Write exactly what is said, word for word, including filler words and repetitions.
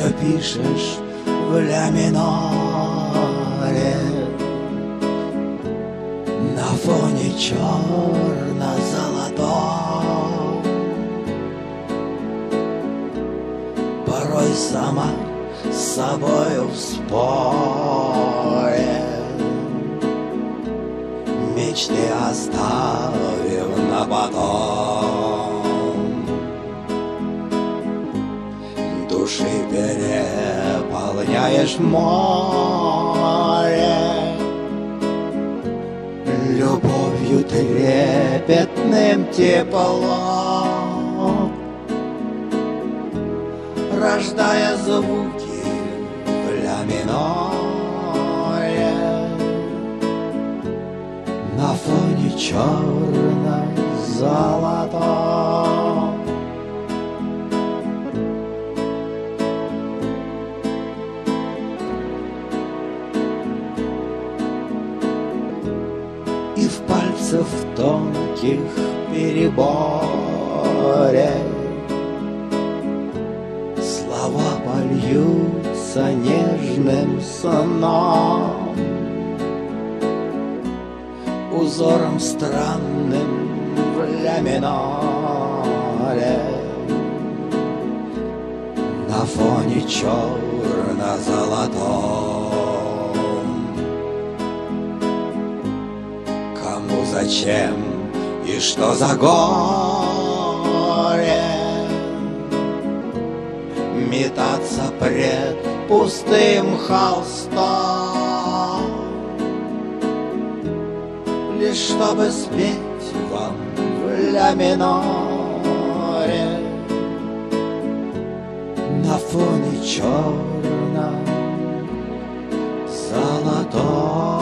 все пишешь в ля миноре на фоне черно-золотом. Порой сама с собою в споре, мечты оставив на потом. Души переполняешь море любовью трепетным теплом, рождая звуки в ля миноре на фоне черно-золотом. И в пальцах тонких переборе слова польются нежным сном, узором странным в ля миноре на фоне черно-золотом. Кому, зачем и что за горе метаться пред пустым холстом, лишь чтобы спеть вам в ля миноре на фоне черно-золотом.